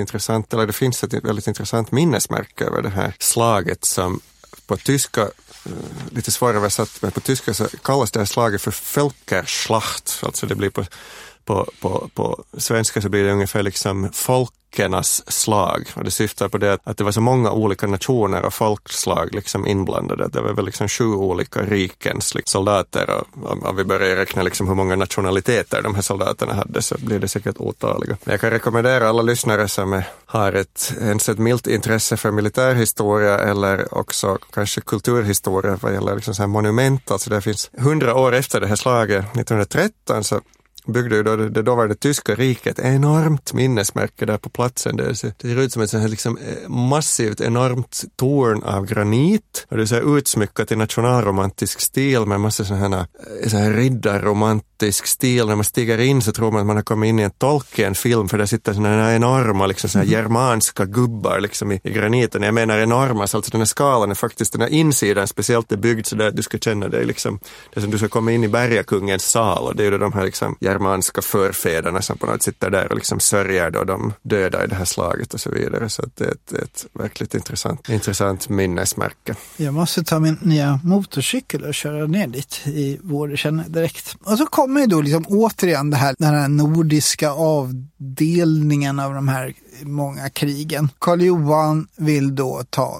intressant minnesmärke över det här slaget som på tyska, lite svårare översatt, men på tyska så kallas det här slaget för Völkerschlacht. Alltså det blir på svenska så blir det ungefär liksom rikernas slag. Och det syftar på det att det var så många olika nationer och folkslag liksom inblandade. Det var väl liksom 7 olika rikens soldater, och om vi börjar räkna liksom hur många nationaliteter de här soldaterna hade, så blir det säkert otaliga. Men jag kan rekommendera alla lyssnare som har ett milt intresse för militärhistoria eller också kanske kulturhistoria vad gäller liksom så här monument. Alltså det finns 100 år efter det här slaget, 1913, så byggde ju då det dåvarande tyska riket enormt minnesmärke där på platsen. Det ser ut som ett sånt här liksom massivt, enormt torn av granit. Och det är så här utsmyckat i nationalromantisk stil med massa sån här riddarromantisk stil. När man stiger in så tror man att man har kommit in i en Tolkien-film, för där sitter såna här enorma liksom så här germanska gubbar liksom i graniten. Jag menar enorma, så alltså den här skalan är faktiskt, den här insidan speciellt är byggd så där att du ska känna dig liksom, det är som du ska komma in i bergakungens sal, och det är ju de här liksom germanska förfäderna som på något sätt sitter där och liksom sörjer då de döda i det här slaget och så vidare. Så att det är ett verkligt intressant minnesmärke. Jag måste ta min nya motorcykel och köra ner dit i vår, känner direkt. Och så kommer ju då liksom återigen den här nordiska avdelningen av de här många krigen. Karl Johan vill då ta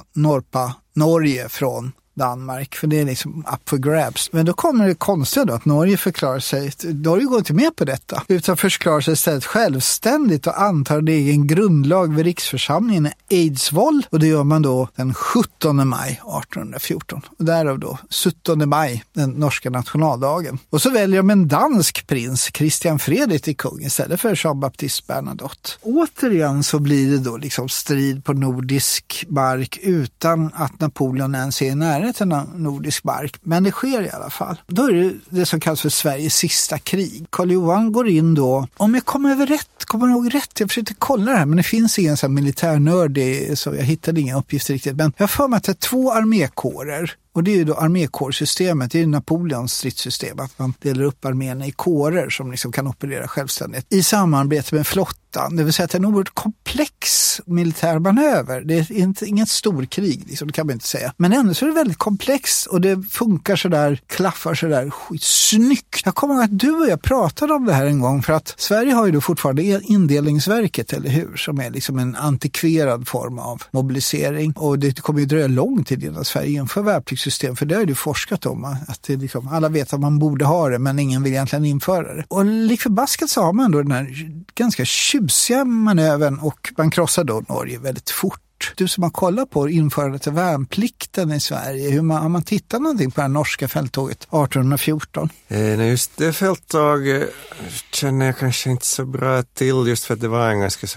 Norge från Danmark, för det är liksom up for grabs. Men då kommer det konstiga då att Norge förklarar sig, Norge går inte med på detta, utan förklarar sig istället självständigt och antar en egen grundlag vid riksförsamlingen i Eidsvoll, och det gör man då den 17 maj 1814. Och därav då 17 maj, den norska nationaldagen. Och så väljer de en dansk prins, Christian Fredrik, till kung istället för Jean-Baptiste Bernadotte. Återigen så blir det då liksom strid på nordisk mark utan att Napoleon ens är nära till nordisk mark, men det sker i alla fall. Då är det som kallas för Sveriges sista krig. Karl Johan går in då, om jag kommer ihåg rätt, jag försökte kolla det här, men det finns ingen sån militärnörd, så jag hittade inga uppgifter riktigt, men jag har för mig att det är 2 armékårer. Och det är ju då armékårsystemet, det är ju Napoleons stridssystem, att man delar upp arméerna i kårer som liksom kan operera självständigt i samarbete med flottan. Det vill säga att det är nog ett komplex militär manöver. Det är inget storkrig, liksom, det kan man inte säga. Men ändå så är det väldigt komplext och det funkar så där, klaffar så där skitsnyggt. Jag kommer ihåg att du och jag pratade om det här en gång, för att Sverige har ju då fortfarande indelningsverket, eller hur? Som är liksom en antikverad form av mobilisering. Och det kommer ju dröja lång tid innan Sverige inför värnpliktssystem, för det har ju forskat om att det liksom, alla vet att man borde ha det, men ingen vill egentligen införa det. Och likförbaskat så har man då den här ganska tjusiga manövern, och man krossar då Norge väldigt fort. Du som har kollat på införandet av värnplikten i Sverige, har man tittat någonting på det norska fälttåget 1814? Nej, just det fälttåg känner jag kanske inte så bra till, just för att det var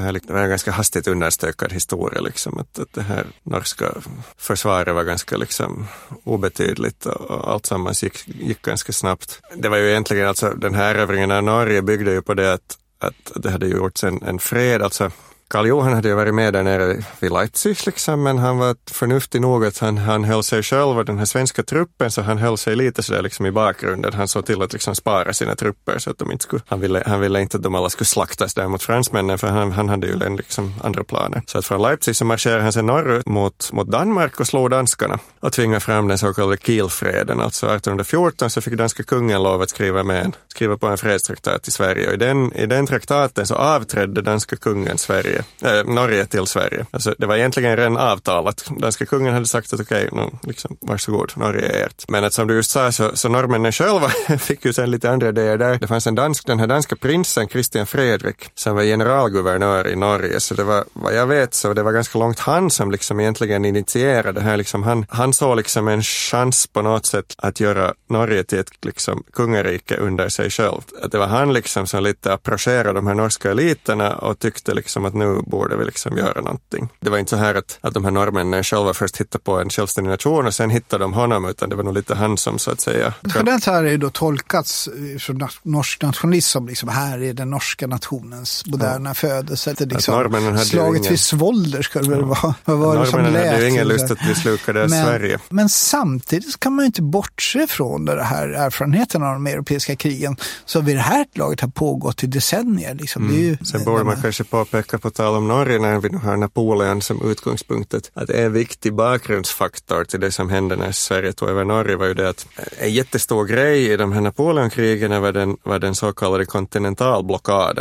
en ganska hastigt understökad historia liksom, att det här norska försvaret var ganska liksom obetydligt och allt sammans gick ganska snabbt. Det var ju egentligen alltså, den här övringen av Norge byggde ju på det att det hade gjorts en fred, alltså Karl Johan hade ju varit med där nere vid Leipzig liksom, men han var förnuftig nog att han höll sig själv och den här svenska truppen, så han höll sig lite sådär liksom i bakgrunden. Han såg till att liksom spara sina trupper så att de inte skulle, han ville inte att de alla skulle slaktas där mot fransmännen, för han hade ju liksom andra planer. Så att från Leipzig så marscherade han sig norrut mot Danmark och slog danskarna och tvingade fram den så kallade Kielfreden. Alltså 1814 så fick danska kungen lov att skriva på en fredstraktat i Sverige, och i den traktaten så avträdde danska kungen Norge till Sverige. Alltså, det var egentligen redan avtalat. Danska kungen hade sagt att okej, liksom, varsågod, Norge är ert. Men att som du just sa så norrmännen själva fick ju sen lite andra idéer där. Det fanns den här danska prinsen, Christian Fredrik, som var generalguvernör i Norge. Så det var, vad jag vet, så det var ganska långt han som liksom egentligen initierade det här. Liksom, han såg liksom en chans på något sätt att göra Norge till ett liksom kungarike under sig själv. Att det var han liksom som lite approcherade de här norska eliterna och tyckte liksom att nu borde vi liksom göra någonting. Det var inte så här att de här norrmännen själva först hittade på en självständig nation och sen hittade de honom, utan det var nog lite han som så att säga. För det här är ju då tolkats från norsk nationalism som liksom här är den norska nationens moderna födelse. Det liksom slaget vid Svolder skulle det vara. Norrmännen hade ju ingen lust att bli slukade av Sverige. Men samtidigt kan man ju inte bortse från det här erfarenheten av de europeiska krigen som vid det här laget har pågått i decennier. Liksom. Det är ju, sen borde man kanske påpeka på tal om Norge när vi nu har Napoleon som utgångspunktet, att en viktig bakgrundsfaktor till det som hände när Sverige tog över Norge var ju det att en jättestor grej i de här Napoleonkrigen var den så kallade kontinentalblockaden.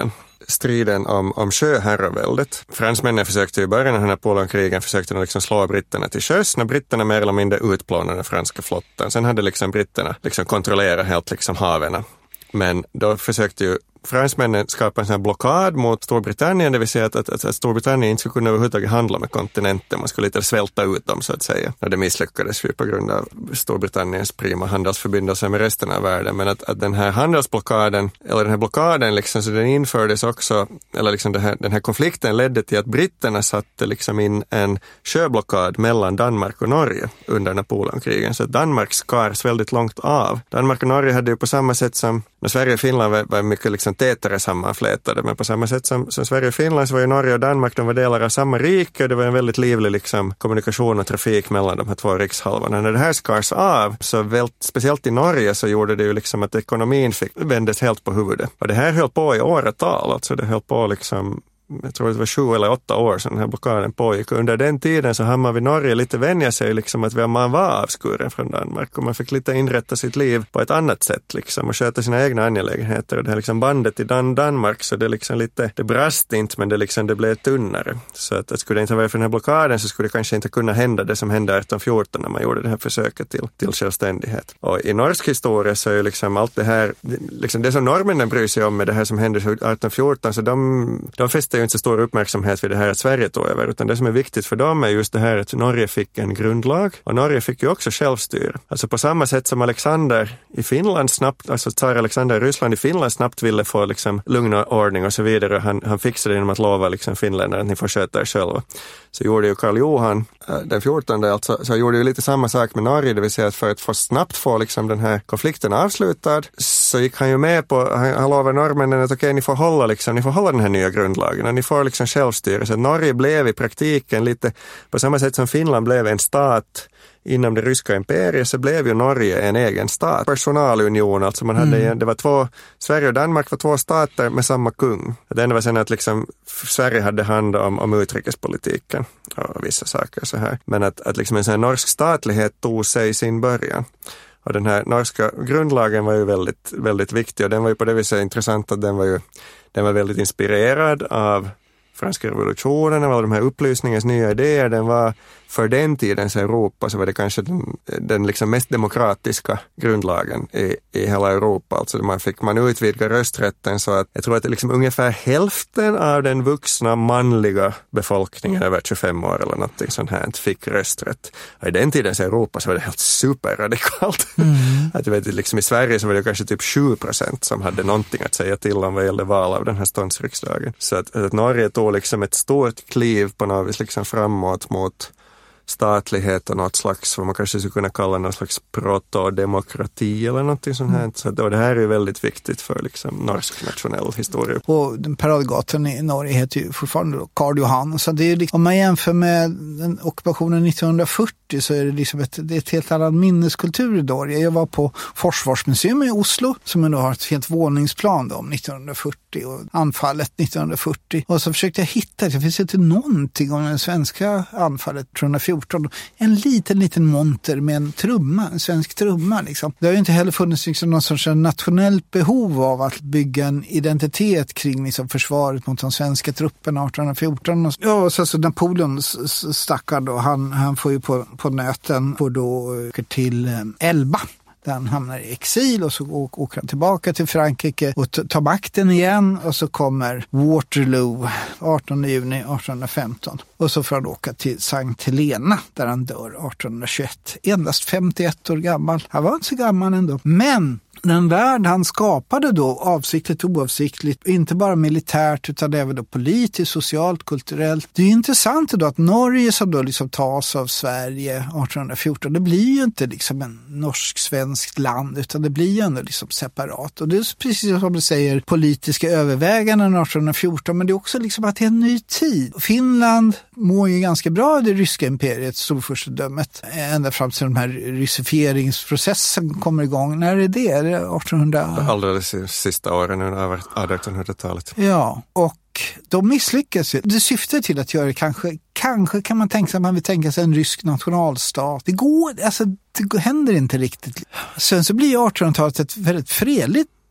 striden om sjöherraväldet. Fransmännen försökte i början av den här Napoleonkrigen försökte de liksom slå britterna till sjöss när britterna mer eller mindre utplånade den franska flottan. Sen hade liksom britterna liksom kontrollerat helt liksom haven. Men då försökte ju fransmännen skapa en sån här blockad mot Storbritannien, det vill säga att Storbritannien inte skulle kunna överhuvudtaget handla med kontinenten. Man skulle lite svälta ut dem så att säga. Och det misslyckades ju på grund av Storbritanniens prima handelsförbindelser med resten av världen. Men att den här handelsblockaden, eller den här blockaden liksom, så den infördes också, eller liksom den här konflikten ledde till att britterna satte liksom in en sjöblockad mellan Danmark och Norge under Napoleonkrigen. Så att Danmark skars väldigt långt av. Danmark och Norge hade ju på samma sätt som när Sverige och Finland var mycket liksom tätare sammanflätade, men på samma sätt som Sverige och Finland så var ju Norge och Danmark, de var delar av samma rike och det var en väldigt livlig liksom kommunikation och trafik mellan de här två rikshalvorna. När det här skars av så speciellt i Norge så gjorde det ju liksom att ekonomin vändes helt på huvudet. Och det här höll på i åratal, alltså det höll på liksom, jag tror det var 7 eller 8 år sedan den här blockaden pågick. Under den tiden så hann man vid Norge lite vänja sig liksom att man var avskuren från Danmark och man fick lite inrätta sitt liv på ett annat sätt liksom och sköta sina egna angelägenheter. Och det här liksom bandet i Danmark så det liksom lite, det brast inte men det blev tunnare. Så att skulle det inte vara för den här blockaden så skulle det kanske inte kunna hända det som hände 1814 när man gjorde det här försöket till självständighet. Och i norsk historia så är ju liksom allt det här, liksom det som norrmännen bryr sig om med det här som hände 1814 så de fäster ju inte så stor uppmärksamhet vid det här att Sverige tog över, utan det som är viktigt för dem är just det här att Norge fick en grundlag och Norge fick ju också självstyre. Alltså på samma sätt som Alexander i Finland snabbt, alltså tsar Alexander i Ryssland i Finland snabbt ville få liksom lugn och ordning och så vidare. Han fixade det genom att lova liksom finländare att ni får sköta er själva. Så gjorde ju Karl Johan den 14 alltså, så gjorde ju lite samma sak med Norge, det vill säga att för att snabbt få liksom den här konflikten avslutad så gick han ju med på, han lovade norrmännen att okej, ni får hålla den här nya grundlagen och ni får liksom självstyre. Så Norge blev i praktiken lite på samma sätt som Finland blev en stat inom det ryska imperiet så blev ju Norge en egen stat. Personalunion, alltså man hade, det var Sverige och Danmark var 2 stater med samma kung. Det enda var sen att liksom Sverige hade hand om utrikespolitiken och vissa saker så här. Men att liksom en sån här norsk statlighet tog sig sin början. Och den här norska grundlagen var ju väldigt, väldigt viktig och den var ju på det viset intressant att den var väldigt inspirerad av franska revolutionen, av de här upplysningens nya idéer. Den var för den tidens Europa så var det kanske den liksom mest demokratiska grundlagen i hela Europa. Alltså man utvidgar rösträtten så att jag tror att det liksom ungefär hälften av den vuxna manliga befolkningen över 25 år eller någonting sånt här fick rösträtt. Och i den tidens Europa så var det helt superradikalt. Att jag vet, liksom i Sverige så var det kanske typ 7% som hade någonting att säga till om vad gällde val av den här ståndsriksdagen. Så att Norge tog liksom ett stort kliv på något vis liksom framåt mot statlighet och något slags, vad man kanske skulle kunna kalla någon slags protodemokrati eller någonting sånt här. Så det här är väldigt viktigt för liksom norsk nationell historia. Och den paradgatan i Norge heter ju fortfarande Karl Johan. Så det är liksom, om man jämför med den ockupationen 1940 så är det liksom ett helt annan minneskultur i Norge. Jag var på Försvarsmuseum i Oslo som ändå har ett helt våningsplan om 1940 och anfallet 1940. Och så försökte jag hitta, det finns inte någonting om det svenska anfallet 1914. En liten monter med en svensk trumma liksom. Det har ju inte heller funnits liksom någon sorts nationellt behov av att bygga en identitet kring liksom försvaret mot de svenska trupperna 1814. Ja, så Napoleon stackar då, han får ju på nöten och då åker till Elba. Där han hamnar i exil och så åker han tillbaka till Frankrike och tar makten igen och så kommer Waterloo 18 juni 1815. Och så får han åka till Sankt Helena där han dör 1821. Endast 51 år gammal. Han var inte så gammal ändå. Men den värld han skapade då, avsiktligt och oavsiktligt, inte bara militärt utan även då politiskt, socialt, kulturellt. Det är intressant då att Norge som då liksom tas av Sverige 1814, det blir ju inte liksom en norsk-svenskt land utan det blir ju ändå liksom separat. Och det är precis som du säger, politiska överväganden 1814, men det är också liksom att det är en ny tid. Finland mår ju ganska bra i det ryska imperiet, storfurstedömet, ända fram till den här ryssifieringsprocessen kommer igång. När är det? Är det 1800? Alldeles sista åren av 1800-talet. Ja, och de misslyckas ju. Det syftar till att göra kanske kan man tänka sig att man vill tänka sig en rysk nationalstat. Det händer inte riktigt. Sen så blir 1800-talet ett väldigt fredligt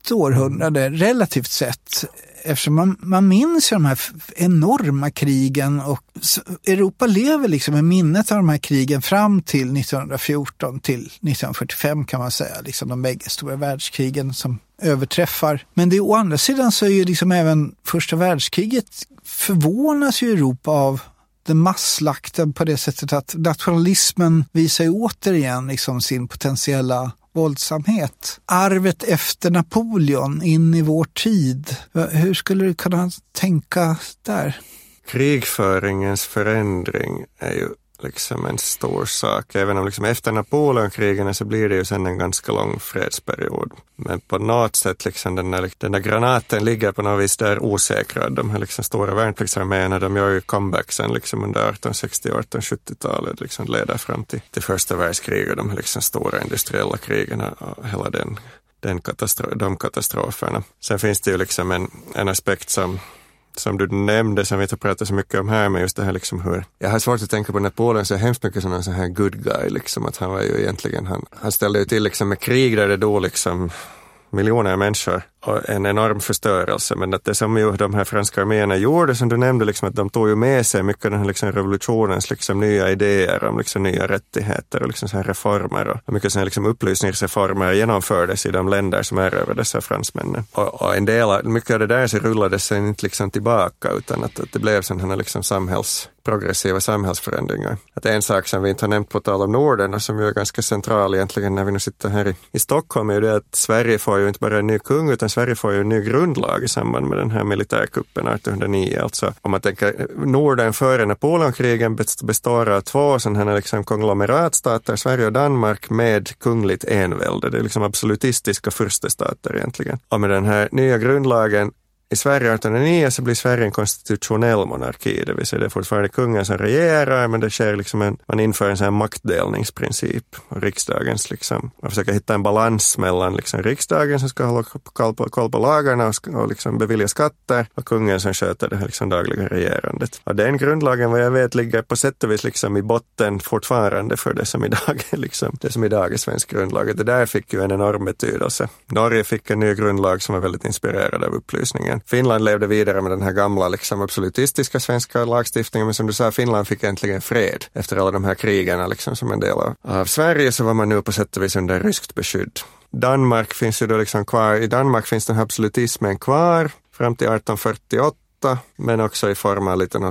lugnt århundrade relativt sett. Eftersom man minns ju de här enorma krigen och Europa lever liksom med minnet av de här krigen fram till 1914 till 1945 kan man säga. Liksom de bägge stora världskrigen som överträffar. Men det å andra sidan så är ju liksom även första världskriget förvånas ju Europa av den masslakten på det sättet att nationalismen visar ju återigen liksom sin potentiella våldsamhet. Arvet efter Napoleon in i vår tid. Hur skulle du kunna tänka där? Krigföringens förändring är ju liksom en stor sak. Även om liksom efter Napoleonkrigen så blir det ju sen en ganska lång fredsperiod. Men på något sätt liksom den där granaten ligger på något vis där osäkrad. De här liksom stora värnpliktsarméerna, de gör ju comebacksen liksom under 1860-1870-talet liksom leder fram till första världskriget och de här liksom stora industriella krigen och hela de katastroferna. Sen finns det ju liksom en aspekt som du nämnde, som vi inte pratar så mycket om här, men just det här liksom hur... Jag har svårt att tänka på Napoleon så hemskt mycket som en sån här good guy, liksom, att han var ju egentligen... Han ställde ju till liksom med krig där det då liksom miljoner människor och en enorm förstörelse, men att det som ju de här franska arméerna gjorde, som du nämnde, liksom, att de tog ju med sig mycket av den här liksom revolutionens liksom nya idéer om liksom nya rättigheter och liksom så här reformer och mycket så här liksom upplysningsreformer genomfördes i de länder som är över dessa fransmännen. Och en del, mycket av det där så rullades sig inte liksom tillbaka, utan att det blev sådana här liksom progressiva samhällsförändringar. Att en sak som vi inte har nämnt på tal om Norden och som ju är ganska central egentligen när vi nu sitter här i Stockholm är ju det att Sverige får ju inte bara en ny kung, utan Sverige får ju en ny grundlag i samband med den här militärkuppen 1809. Alltså om man tänker Norden före Napoleonkrigen består av två sådana här liksom konglomeratstater, Sverige och Danmark, med kungligt envälde. Det är liksom absolutistiska furstestater egentligen. Och med den här nya grundlagen i Sverige 1809 så blir Sverige en konstitutionell monarki, det vill säga det är fortfarande kungen som regerar, men det sker liksom man inför en sån här maktdelningsprincip och riksdagens liksom, man försöker hitta en balans mellan liksom riksdagen som ska hålla koll på lagarna och liksom bevilja skatter och kungen som sköter det här liksom dagliga regerandet. Och den grundlagen, vad jag vet, ligger på sätt och vis liksom i botten fortfarande för det som idag är liksom, det som idag är svensk grundlag. Det där fick ju en enorm betydelse. Norge fick en ny grundlag som var väldigt inspirerad av upplysningen. Finland levde vidare med den här gamla liksom absolutistiska svenska lagstiftningen, men som du sa, Finland fick äntligen fred efter alla de här krigarna liksom som en del av Sverige, så var man nu på sätt och vis under ryskt beskydd. Danmark finns ju då liksom kvar, i Danmark finns den här absolutismen kvar fram till 1848, men också i form av lite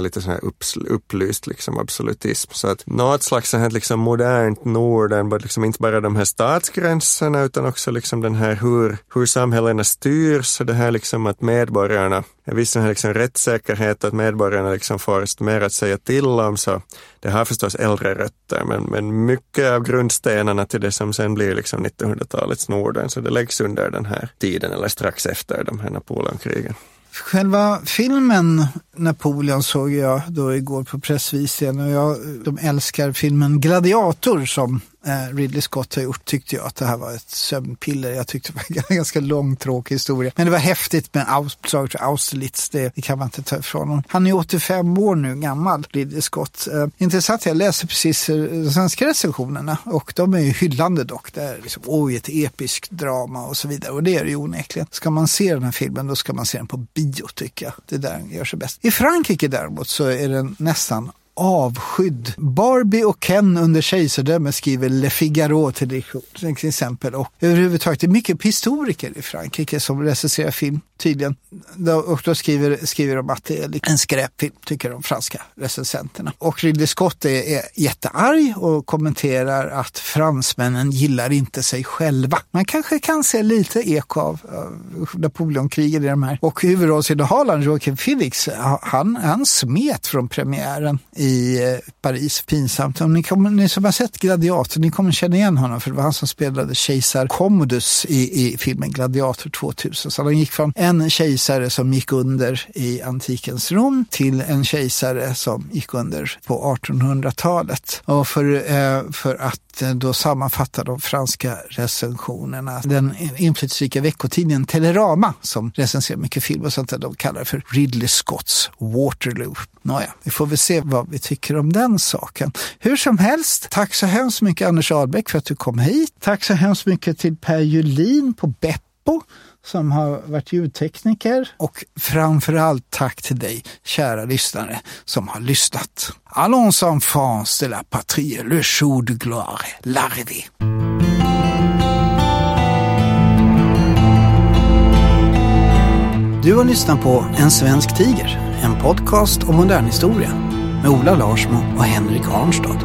upplyst liksom absolutism. Så att något slags så här liksom modernt Norden, liksom inte bara de här statsgränserna utan också liksom den här hur samhällena styrs och det här liksom att medborgarna, en viss här liksom rättssäkerhet, att medborgarna liksom får mer att säga till om, så det har förstås äldre rötter, men mycket av grundstenarna till det som sen blir liksom 1900-talets Norden, så det läggs under den här tiden eller strax efter de här Napoleonkrigen. Själva filmen Napoleon såg jag då igår på pressvisningen, och de älskar filmen Gladiator som Ridley Scott har gjort. Tyckte jag att det här var ett sömnpiller. Jag tyckte det var en ganska lång, tråkig historia. Men det var häftigt med Austerlitz. Det kan man inte ta ifrån honom. Han är 85 år nu gammal, Ridley Scott. Intressant, jag läser precis de svenska recensionerna och de är ju hyllande dock. Det är liksom, ett episkt drama och så vidare. Och det är det ju onekligen. Ska man se den här filmen, då ska man se den på bio, tycker jag. Det där gör sig bäst. I Frankrike däremot så är den nästan avskydd. Barbie och Ken under kejsardöme skriver Le Figaro till exempel. Och överhuvudtaget är mycket historiker i Frankrike som recenserar film tydligen. Och då skriver de att det är en skräpfilm, tycker de franska recensenterna. Och Ridley Scott är jättearg och kommenterar att fransmännen gillar inte sig själva. Man kanske kan se lite eko av Napoleonkriget i de här. Och huvudrollsinnehavaren Joaquin Phoenix, han smet från premiären i Paris. Pinsamt. Om ni som har sett Gladiator, ni kommer känna igen honom, för det var han som spelade kejsar Commodus i filmen Gladiator 2000. Så han gick från en kejsare som gick under i antikens Rom till en kejsare som gick under på 1800-talet. Och för att då sammanfatta de franska recensionerna, den inflytelserika veckotidningen Telerama som recenserar mycket film och sånt där, de kallar det för Ridley Scotts Waterloo. Nåja, vi får väl se vad vi tycker om den saken. Hur som helst, tack så hemskt mycket Anders Ahlbäck för att du kom hit. Tack så hemskt mycket till Per Julin på BEP Seppo som har varit ljudtekniker. Och framförallt tack till dig, kära lyssnare, som har lyssnat. Allons enfants de la patrie, le jour de gloire, l'arrivée. Du har lyssnat på En svensk tiger, en podcast om modern historia med Ola Larsmo och Henrik Arnstad.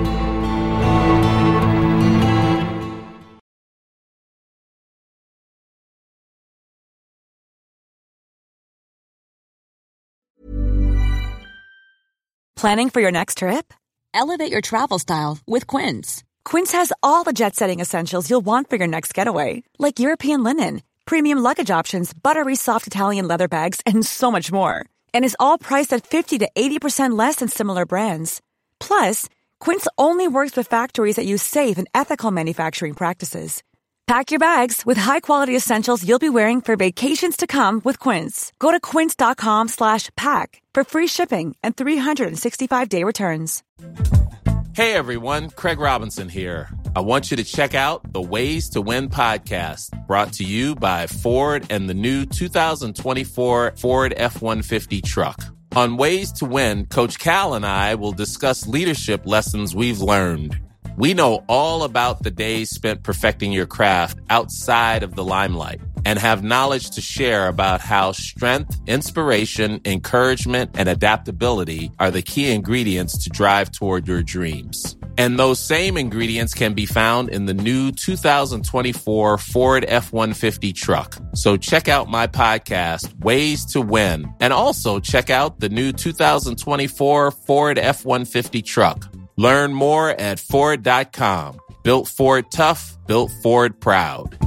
Planning for your next trip? Elevate your travel style with Quince. Quince has all the jet-setting essentials you'll want for your next getaway, like European linen, premium luggage options, buttery soft Italian leather bags, and so much more. And is all priced at 50 to 80% less than similar brands. Plus, Quince only works with factories that use safe and ethical manufacturing practices. Pack your bags with high-quality essentials you'll be wearing for vacations to come with Quince. Go to quince.com/pack for free shipping and 365-day returns. Hey everyone, Craig Robinson here. I want you to check out the Ways to Win podcast, brought to you by Ford and the new 2024 Ford F-150 truck. On Ways to Win, Coach Cal and I will discuss leadership lessons we've learned. We know all about the days spent perfecting your craft outside of the limelight and have knowledge to share about how strength, inspiration, encouragement, and adaptability are the key ingredients to drive toward your dreams. And those same ingredients can be found in the new 2024 Ford F-150 truck. So check out my podcast, Ways to Win, and also check out the new 2024 Ford F-150 truck. Learn more at Ford.com. Built Ford tough, built Ford proud.